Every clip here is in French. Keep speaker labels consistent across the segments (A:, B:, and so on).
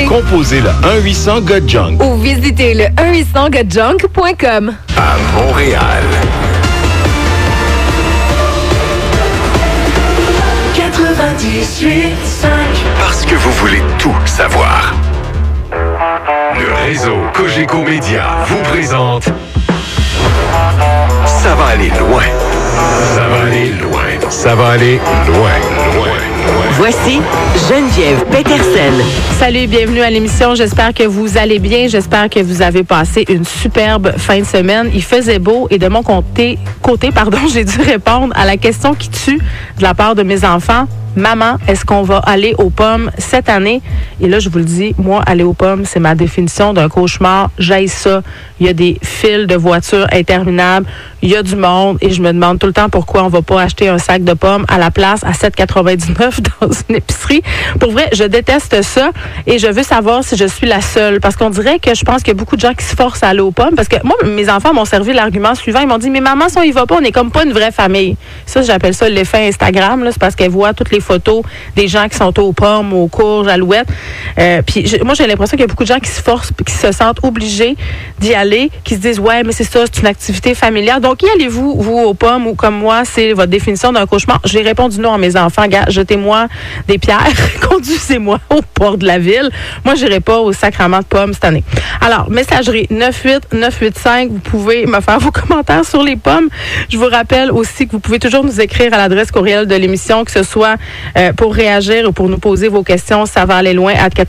A: Composez le 1-800-GOT-JUNK
B: ou visitez le 1-800-GOT-JUNK.com.
C: À Montréal. 98.5. Parce que vous voulez tout savoir. Le réseau Cogeco Média vous présente Ça va aller loin. Ça va aller loin. Ça va aller loin, loin, loin.
D: Voici Geneviève Petersen.
E: Salut, bienvenue à l'émission. J'espère que vous allez bien. J'espère que vous avez passé une superbe fin de semaine. Il faisait beau et de mon côté, j'ai dû répondre à la question qui tue de la part de mes enfants. Maman, est-ce qu'on va aller aux pommes cette année? Et là, je vous le dis, moi, aller aux pommes, c'est ma définition d'un cauchemar. J'haïs ça. Il y a des files de voitures interminables. Il y a du monde. Et je me demande tout le temps pourquoi on va pas acheter un sac de pommes à la place à 7,99 dans une épicerie. Pour vrai, je déteste ça. Et je veux savoir si je suis la seule. Parce qu'on dirait que je pense qu'il y a beaucoup de gens qui se forcent à aller aux pommes. Parce que moi, mes enfants m'ont servi l'argument suivant. Ils m'ont dit, mais maman, si on y va pas, on est comme pas une vraie famille. Ça, j'appelle ça l'effet Instagram. Là. C'est parce qu'elles voient toutes les photos des gens qui sont aux pommes, aux courges, à l'ouette. Moi, j'ai l'impression qu'il y a beaucoup de gens qui se forcent, qui se sentent obligés d'y aller, qui se disent, ouais, mais c'est ça, c'est une activité familiale. Donc, y allez-vous, vous, aux pommes, ou comme moi, c'est votre définition d'un cauchemar? J'ai répondu non à mes enfants. Gars, jetez-moi des pierres, conduisez-moi au port de la ville. Moi, j'irai pas au sacrement de pommes cette année. Alors, messagerie 98985, vous pouvez me faire vos commentaires sur les pommes. Je vous rappelle aussi que vous pouvez toujours nous écrire à l'adresse courriel de l'émission, que ce soit pour réagir ou pour nous poser vos questions. Ça va aller loin à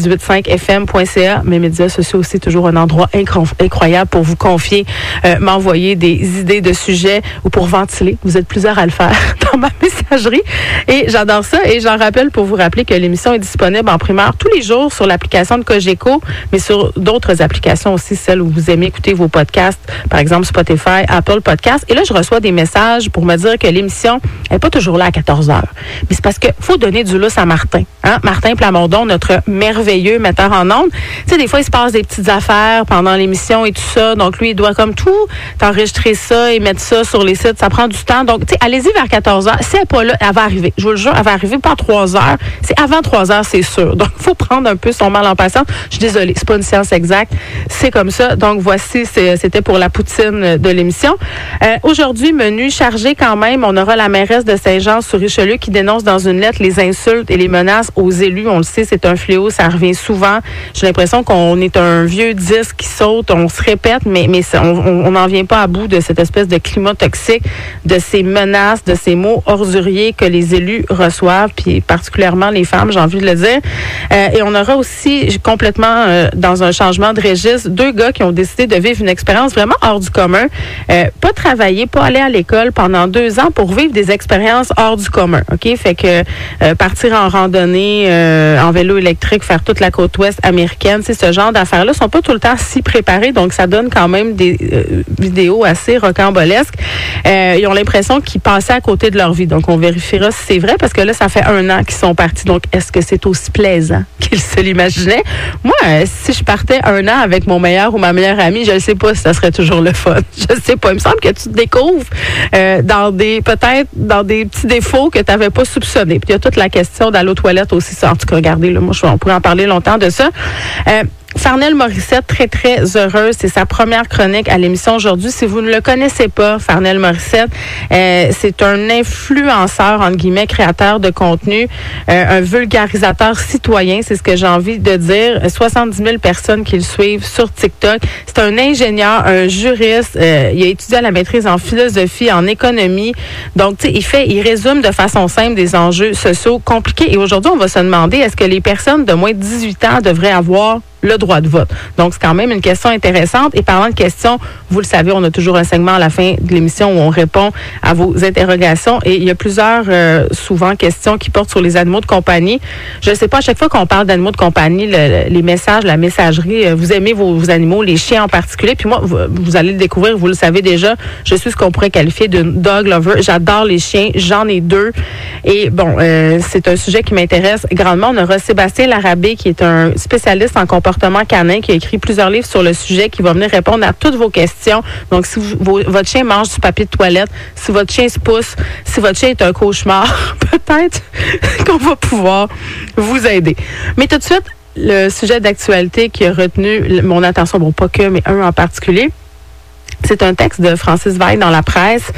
E: 98.5fm.ca. Mes médias sociaux aussi, toujours un endroit incroyable pour vous confier, m'envoyer des idées de sujets ou pour ventiler. Vous êtes plusieurs à le faire dans ma messagerie. Et j'adore ça. Et j'en rappelle pour vous rappeler que l'émission est disponible en primeur tous les jours sur l'application de Cogeco, mais sur d'autres applications aussi, celles où vous aimez écouter vos podcasts, par exemple Spotify, Apple Podcasts. Et là, je reçois des messages pour me dire que l'émission n'est pas toujours là à 14h. Mais c'est parce qu'il faut donner du lousse à Martin. Hein? Martin Plamondon, notre merveilleux metteur en ondes. Tu sais, des fois, il se passe des petites affaires pendant l'émission et tout ça. Donc, lui, il doit comme tout t'enregistrer ça et mettre ça sur les sites. Ça prend du temps. Donc, tu sais, allez-y vers 14h. Si elle n'est pas là, elle va arriver. Je vous le jure, elle va arriver pas à 3h. C'est avant 3h, c'est sûr. Donc, il faut prendre un peu son mal en patience. Je suis désolée, c'est pas une science exacte. C'est comme ça. Donc, voici, c'était pour la poutine de l'émission. Aujourd'hui, menu chargé quand même. On aura la mairesse de Saint-Jean-sur-Richelieu qui dénonce dans une lettre les insultes et les menaces aux élus. On le sait, c'est un fléau, ça revient souvent. J'ai l'impression qu'on est un vieux disque qui saute, on se répète, mais on n'en vient pas à bout de cette espèce de climat toxique, de ces menaces, de ces mots orduriers que les élus reçoivent, puis particulièrement les femmes, j'ai envie de le dire. Et on aura aussi complètement, dans un changement de registre, 2 gars qui ont décidé de vivre une expérience vraiment hors du commun. Pas travailler, pas aller à l'école pendant 2 ans pour vivre des expériences hors du commun. OK? Fait que partir en randonnée, en vélo électrique, faire toute la côte ouest américaine, c'est ce genre d'affaires-là sont pas tout le temps si préparées, donc ça donne quand même des vidéos assez rocambolesques. Ils ont l'impression qu'ils passaient à côté de leur vie. Donc, on vérifiera si c'est vrai, parce que là, ça fait 1 an qu'ils sont partis. Donc, est-ce que c'est aussi plaisant qu'ils se l'imaginaient? Moi, si je partais 1 an avec mon meilleur ou ma meilleure amie, je ne sais pas si ça serait toujours le fun. Je ne sais pas. Il me semble que tu te découvres peut-être dans des petits défauts que tu n'avais pas soupçonnés. Puis, il y a toute la question d'aller aux toilettes aussi. Ça, en tout cas, regardez, là, moi, on pourrait en parler longtemps de ça. Farnell Morissette, très, très heureuse. C'est sa première chronique à l'émission aujourd'hui. Si vous ne le connaissez pas, Farnell Morissette, c'est un influenceur, entre guillemets, créateur de contenu, un vulgarisateur citoyen, c'est ce que j'ai envie de dire. 70 000 personnes qui le suivent sur TikTok. C'est un ingénieur, un juriste. Il a étudié à la maîtrise en philosophie, en économie. Donc, tu sais, il résume de façon simple des enjeux sociaux compliqués. Et aujourd'hui, on va se demander, est-ce que les personnes de moins de 18 ans devraient avoir le droit de vote? Donc, c'est quand même une question intéressante. Et parlant de questions, vous le savez, on a toujours un segment à la fin de l'émission où on répond à vos interrogations. Et il y a plusieurs, souvent, questions qui portent sur les animaux de compagnie. Je ne sais pas, à chaque fois qu'on parle d'animaux de compagnie, les messages, la messagerie, vous aimez vos animaux, les chiens en particulier. Puis moi, vous allez le découvrir, vous le savez déjà, je suis ce qu'on pourrait qualifier de dog lover. J'adore les chiens, j'en ai 2. Et bon, c'est un sujet qui m'intéresse grandement. On aura Sébastien Larabé, qui est un spécialiste en comportement canin, qui a écrit plusieurs livres sur le sujet, qui va venir répondre à toutes vos questions. Donc, si votre chien mange du papier de toilette, si votre chien se pousse, si votre chien est un cauchemar, peut-être qu'on va pouvoir vous aider. Mais tout de suite, le sujet d'actualité qui a retenu mon attention, bon, pas que, mais un en particulier, c'est un texte de Francis Veil dans la presse.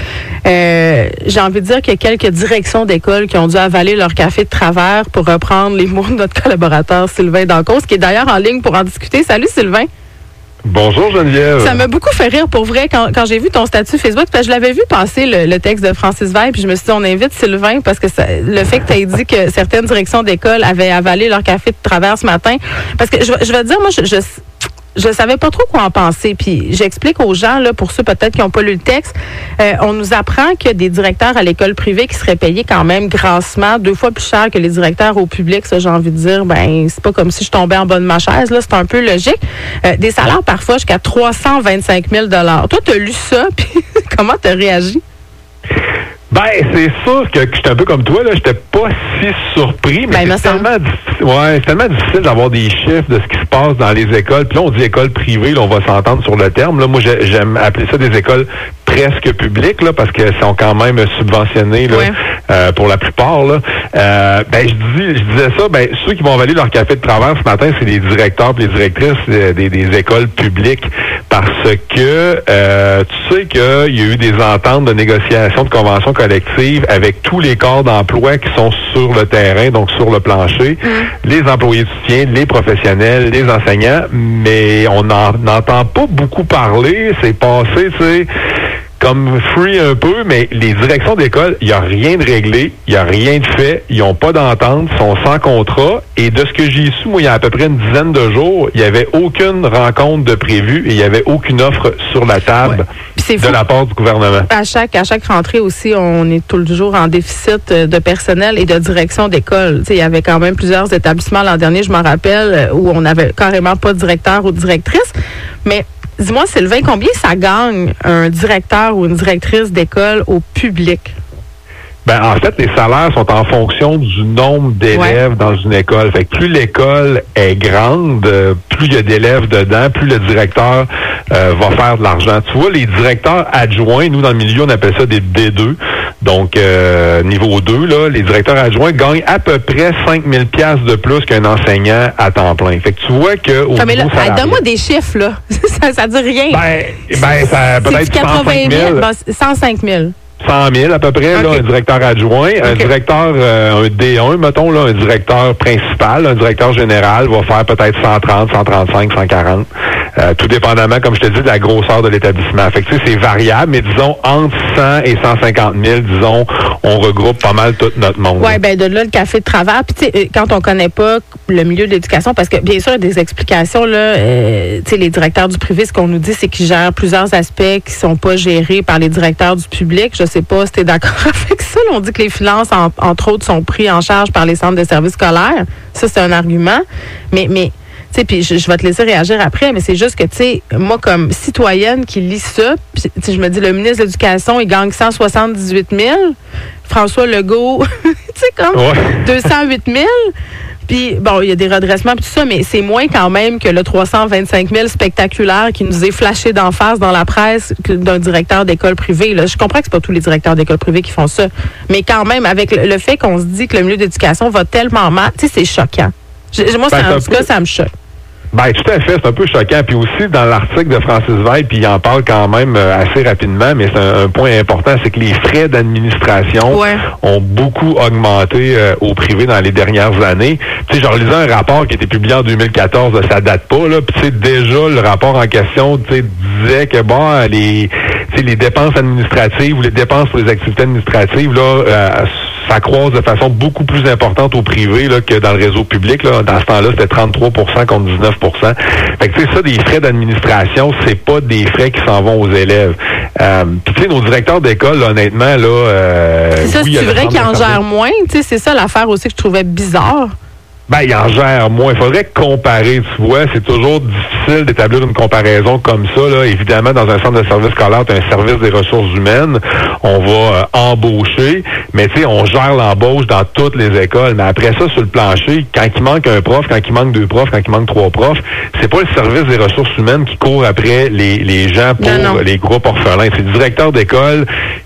E: J'ai envie de dire qu'il y a quelques directions d'école qui ont dû avaler leur café de travers, pour reprendre les mots de notre collaborateur Sylvain Dancause, qui est d'ailleurs en ligne pour en discuter. Salut Sylvain.
A: Bonjour Geneviève.
E: Ça m'a beaucoup fait rire pour vrai quand j'ai vu ton statut Facebook, parce que je l'avais vu passer le texte de Francis Veil, puis je me suis dit on invite Sylvain parce que le fait que tu aies dit que certaines directions d'école avaient avalé leur café de travers ce matin, parce que je vais te dire, moi je savais pas trop quoi en penser. Puis j'explique aux gens, là, pour ceux peut-être qui n'ont pas lu le texte, on nous apprend que des directeurs à l'école privée qui seraient payés quand même grassement, 2 fois plus cher que les directeurs au public. Ça, j'ai envie de dire, ben c'est pas comme si je tombais en bas de ma chaise, là, c'est un peu logique. Des salaires parfois jusqu'à 325 000 $. Toi, t'as lu ça, puis comment t'as réagi?
A: Ben, c'est sûr que j'étais un peu comme toi, là, j'étais pas si surpris, mais c'est tellement difficile d'avoir des chiffres de ce qui se passe dans les écoles. Puis là, on dit école privée, là, on va s'entendre sur le terme. Là, moi, j'aime appeler ça des écoles presque publiques, là, parce qu'elles sont quand même subventionnées, là, pour la plupart, là. Ben, je disais ça, ben, ceux qui vont avaler leur café de travers ce matin, c'est les directeurs et les directrices des écoles publiques, parce que tu sais qu'il y a eu des ententes de négociation de conventions collectives avec tous les corps d'emploi qui sont sur le terrain, donc sur le plancher, les employés de soutien, les professionnels, les enseignants, mais on n'entend pas beaucoup parler. C'est passé, tu sais, comme free un peu, mais les directions d'école, il n'y a rien de réglé, il n'y a rien de fait, ils n'ont pas d'entente, ils sont sans contrat, et de ce que j'ai su, moi, il y a à peu près une dizaine de jours, il n'y avait aucune rencontre de prévue et il n'y avait aucune offre sur la table de la part du gouvernement.
E: À chaque rentrée aussi, on est toujours en déficit de personnel et de direction d'école. Tu sais, il y avait quand même plusieurs établissements l'an dernier, je m'en rappelle, où on n'avait carrément pas de directeur ou de directrice, mais dis-moi, Sylvain, combien ça gagne un directeur ou une directrice d'école au public?
A: Ben, en fait, les salaires sont en fonction du nombre d'élèves dans une école. Fait que plus l'école est grande, plus il y a d'élèves dedans, plus le directeur va faire de l'argent. Tu vois, les directeurs adjoints, nous, dans le milieu, on appelle ça des D2. Donc, niveau 2, là, les directeurs adjoints gagnent à peu près 5 000 $ de plus qu'un enseignant à temps plein. Fait que tu vois que au niveau salarial,
E: donne-moi des chiffres, là. ça dit rien.
A: Ben, ça peut-être 105 000.
E: 105 000.
A: 100 000 à peu près, là, un directeur adjoint. Un directeur, un D1, mettons, là, un directeur principal, un directeur général va faire peut-être 130, 135, 140. Tout dépendamment, comme je te dis, de la grosseur de l'établissement. Fait que, tu sais, c'est variable, mais disons, entre 100 et 150 000, disons, on regroupe pas mal tout notre monde.
E: Oui, ben de là, le café de travers. Puis, tu sais, quand on connaît pas le milieu de l'éducation, parce que, bien sûr, il y a des explications, là, tu sais, les directeurs du privé, ce qu'on nous dit, c'est qu'ils gèrent plusieurs aspects qui sont pas gérés par les directeurs du public. Je sais pas si tu es d'accord avec ça. Là, on dit que les finances, entre autres, sont pris en charge par les centres de services scolaires. Ça, c'est un argument. Mais tu sais, puis je vais te laisser réagir après, mais c'est juste que, tu sais, moi, comme citoyenne qui lis ça, je me dis, le ministre de l'Éducation, il gagne 178 000. François Legault, tu sais, comme 208 000. Puis, bon, il y a des redressements et tout ça, mais c'est moins quand même que le 325 000 spectaculaire qui nous est flashé d'en face dans la presse d'un directeur d'école privée. Là. Je comprends que c'est pas tous les directeurs d'école privée qui font ça, mais quand même, avec le fait qu'on se dit que le milieu d'éducation va tellement mal, tu sais, c'est choquant. Moi, en tout cas, ça me choque.
A: Ben, tout à fait, c'est un peu choquant. Puis aussi, dans l'article de Francis Veil, puis il en parle quand même assez rapidement, mais c'est un point important, c'est que les frais d'administration ont beaucoup augmenté au privé dans les dernières années. Tu sais, je relisais un rapport qui a été publié en 2014, ça date pas, là, puis tu sais, déjà, le rapport en question, tu sais, disait que, bon, les dépenses administratives ou les dépenses pour les activités administratives, là, ça croise de façon beaucoup plus importante au privé là, que dans le réseau public. Là. Dans ce temps-là, c'était 33 contre 19 Fait que tu sais, ça, des frais d'administration, c'est pas des frais qui s'en vont aux élèves. Puis tu sais, nos directeurs d'école, là, honnêtement, là...
E: c'est ça, c'est vrai qu'ils en gèrent moins. Tu sais, c'est ça l'affaire aussi que je trouvais bizarre.
A: Ben, il en gère moins. Il faudrait comparer, tu vois. C'est toujours difficile d'établir une comparaison comme ça, là. Évidemment, dans un centre de service scolaire, tu as un service des ressources humaines. On va embaucher, mais tu sais, on gère l'embauche dans toutes les écoles. Mais après ça, sur le plancher, quand il manque un prof, quand il manque 2 profs, quand il manque 3 profs, c'est pas le service des ressources humaines qui court après les gens pour les groupes orphelins. C'est le directeur d'école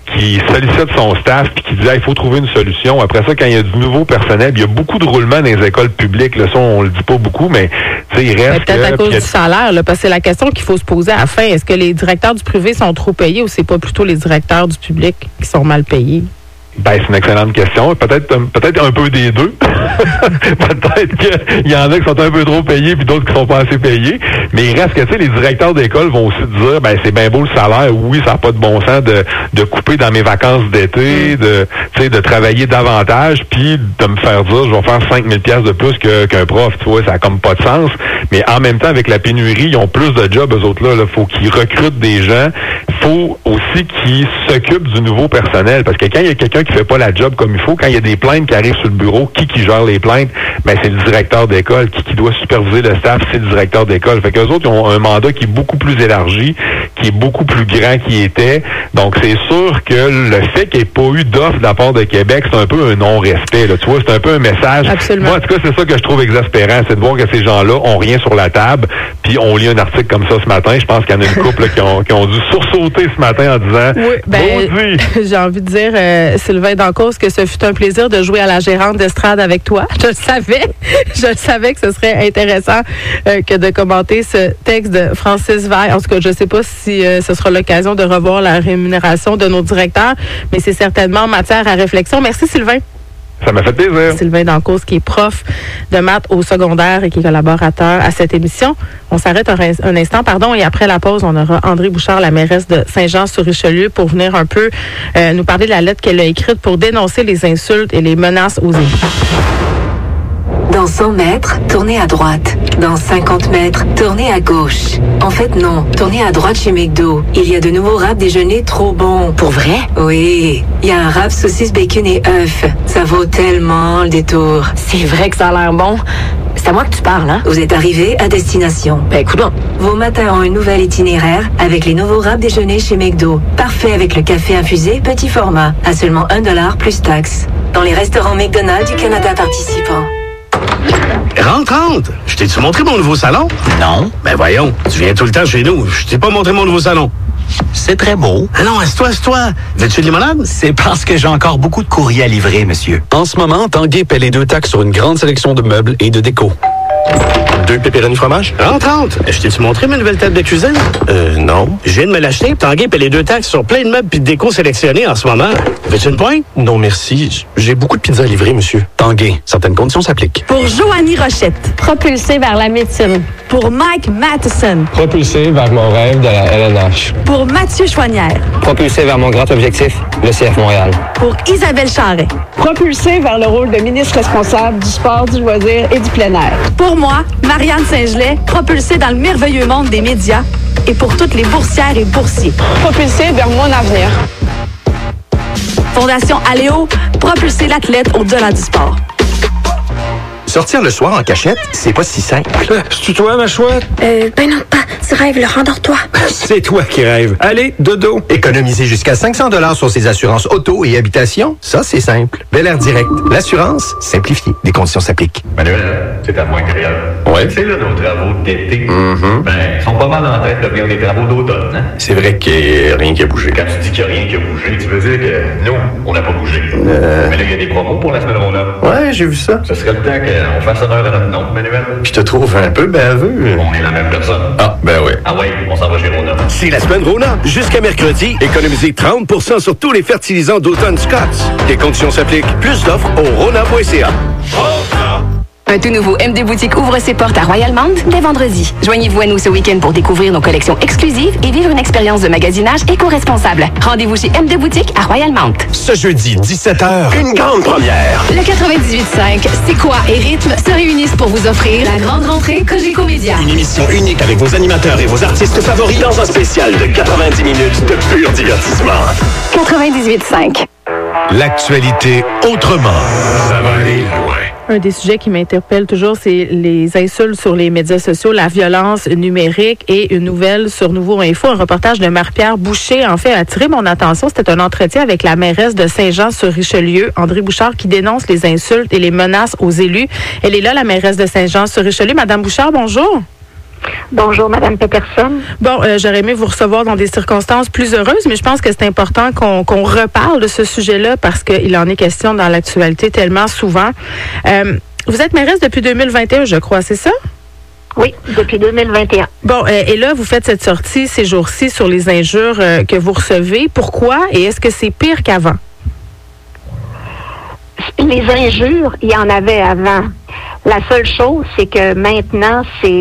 A: qui sollicite son staff puis qui dit il faut trouver une solution. Après ça, quand il y a du nouveau personnel, il y a beaucoup de roulements dans les écoles publiques. Là, ça, on le dit pas beaucoup, mais il reste...
E: Peut-être à cause du salaire, là, parce que c'est la question qu'il faut se poser à la fin. Est-ce que les directeurs du privé sont trop payés ou c'est pas plutôt les directeurs du public qui sont mal payés?
A: Ben, c'est une excellente question. Peut-être un peu des deux. Peut-être qu'il y en a qui sont un peu trop payés puis d'autres qui sont pas assez payés. Mais il reste que, tu sais, les directeurs d'école vont aussi dire, ben, c'est bien beau le salaire. Oui, ça n'a pas de bon sens de couper dans mes vacances d'été, de travailler davantage puis de me faire dire, je vais faire 5 000 $ de plus qu'un prof. Tu vois, ça a comme pas de sens. Mais en même temps, avec la pénurie, ils ont plus de jobs, eux autres là. Faut qu'ils recrutent des gens. Faut aussi qu'ils s'occupent du nouveau personnel. Parce que quand il y a quelqu'un qui fait pas la job comme il faut, quand il y a des plaintes qui arrivent sur le bureau, qui gère les plaintes? Ben, c'est le directeur d'école. Qui doit superviser le staff, c'est le directeur d'école. Fait qu'eux autres, ils ont un mandat qui est beaucoup plus élargi, qui est beaucoup plus grand qu'il était. Donc, c'est sûr que le fait qu'il n'y ait pas eu d'offre de la part de Québec, c'est un peu un non-respect, là. Tu vois, c'est un peu un message.
E: Absolument.
A: Moi, en tout cas, c'est ça que je trouve exaspérant, c'est de voir que ces gens-là ont rien sur la table, puis on lit un article comme ça ce matin. Je pense qu'il y en a une couple là, qui ont dû sursauter ce matin en disant
E: oui, ben, j'ai envie de dire, Sylvain Dancause, que ce fut un plaisir de jouer à la gérante d'estrade avec toi. Je le savais que ce serait intéressant que de commenter ce texte de Francis Veil. En tout cas, je ne sais pas si ce sera l'occasion de revoir la rémunération de nos directeurs, mais c'est certainement matière à réflexion. Merci, Sylvain.
A: Ça m'a fait plaisir.
E: Sylvain Dancause, qui est prof de maths au secondaire et qui est collaborateur à cette émission. On s'arrête un instant, et après la pause, on aura André Bouchard, la mairesse de Saint-Jean-sur-Richelieu, pour venir un peu nous parler de la lettre qu'elle a écrite pour dénoncer les insultes et les menaces aux élus.
F: Dans 100 mètres, tournez à droite. Dans 50 mètres, tournez à gauche. En fait, non. Tournez à droite chez McDo. Il y a de nouveaux wraps déjeuner trop bons.
D: Pour vrai?
F: Oui. Il y a un wrap saucisse, bacon et œufs. Ça vaut tellement le détour.
D: C'est vrai que ça a l'air bon. C'est à moi que tu parles, hein?
F: Vous êtes arrivé à destination.
D: Ben, coudonc.
F: Vos matins ont un nouvel itinéraire avec les nouveaux wraps déjeuner chez McDo. Parfait avec le café infusé petit format. À seulement $1 plus taxes. Dans les restaurants McDonald's du Canada participants.
G: Rentre! Je t'ai-tu montré mon nouveau salon?
H: Non.
G: Ben voyons, tu viens tout le temps chez nous. Je t'ai pas montré mon nouveau salon.
H: C'est très beau.
G: Ah non, assieds-toi. Veux-tu de limonade?
H: C'est parce que j'ai encore beaucoup de courriers à livrer, monsieur. En ce moment, Tanguay paie les 2 taxes sur une grande sélection de meubles et de déco.
G: 2 pepperoni fromage? Rentre! Je t'ai-tu montré ma nouvelle table de cuisine? Non. Je viens de me l'acheter. Tanguay paie les 2 taxes sur plein de meubles et de déco sélectionnés en ce moment. Veux-tu une pointe?
I: Non, merci. J'ai beaucoup de pizzas à livrer, monsieur.
H: Tanguay, certaines conditions s'appliquent.
J: Pour Joanie Rochette,
K: propulsée vers la médecine.
J: Pour Mike Matheson,
L: propulsé vers mon rêve de la LNH.
J: Pour Mathieu Chouanière,
L: propulsé vers mon grand objectif, le CF Montréal.
J: Pour Isabelle Charret,
K: propulsé vers le rôle de ministre responsable du sport, du loisir et du plein air.
J: Pour moi, Marianne Saint-Gelais, propulsée dans le merveilleux monde des médias. Et pour toutes les boursières et boursiers,
K: propulsée vers mon avenir.
J: Fondation Aléo, propulser l'athlète au-delà du sport.
I: Sortir le soir en cachette, c'est pas si simple.
L: C'est-tu toi, ma chouette?
M: Ben non, pas. Tu rêves, le rendors-toi.
L: C'est toi qui rêves. Allez, dodo.
I: Économiser jusqu'à 500 $ sur ses assurances auto et habitation, ça, c'est simple. Bel Air Direct. L'assurance simplifiée. Des conditions s'appliquent.
N: Manuel, c'est à moi créole.
I: Ouais.
N: Tu sais, là, nos travaux d'été, ils sont pas mal en train de devenir des travaux d'automne, hein?
I: C'est vrai qu'il n'y a rien qui a bougé.
N: Quand tu dis qu'il n'y a rien qui a bougé, tu veux dire que nous, on n'a pas bougé. Mais là, il y a des promos pour la semaine Rona.
I: Ouais, j'ai vu ça.
N: Ce serait le temps qu'on fasse honneur à notre nom, Manuel.
I: Je te trouve un peu baveux.
N: On est la même personne.
I: Ah, ben oui.
N: Ah ouais, on s'en va chez Rona.
G: C'est la semaine Rona. Jusqu'à mercredi, économisez 30% sur tous les fertilisants d'automne Scotts. Les conditions s'appliquent. Plus d'offres au rona.ca.
O: Un tout nouveau MD Boutique ouvre ses portes à Royal-Mount dès vendredi. Joignez-vous à nous ce week-end pour découvrir nos collections exclusives et vivre une expérience de magasinage éco-responsable. Rendez-vous chez MD Boutique à Royal-Mount.
I: Ce jeudi, 17h, une grande première.
B: Le 98.5, C'est quoi et Rythme se réunissent pour vous offrir la grande rentrée Cogeco Média.
I: Une émission unique avec vos animateurs et vos artistes favoris dans un spécial de 90 minutes de pur divertissement.
B: 98.5.
C: L'actualité autrement. Ça va aller loin.
E: Un des sujets qui m'interpelle toujours, c'est les insultes sur les médias sociaux, la violence numérique et une nouvelle sur Nouveau Info. Un reportage de Marie-Pierre Boucher, en fait, a attiré mon attention. C'était un entretien avec la mairesse de Saint-Jean-sur-Richelieu, André Bouchard, qui dénonce les insultes et les menaces aux élus. Elle est là, la mairesse de Saint-Jean-sur-Richelieu. Madame Bouchard, bonjour.
P: Bonjour, Madame Peterson.
E: Bon, j'aurais aimé vous recevoir dans des circonstances plus heureuses, mais je pense que c'est important qu'on reparle de ce sujet-là parce qu'il en est question dans l'actualité tellement souvent. Vous êtes mairesse depuis 2021, je crois, c'est ça?
P: Oui, depuis 2021.
E: Bon, et là, vous faites cette sortie ces jours-ci sur les injures que vous recevez. Pourquoi? Et est-ce que c'est pire qu'avant?
P: Les injures, il y en avait avant. La seule chose, c'est que maintenant, c'est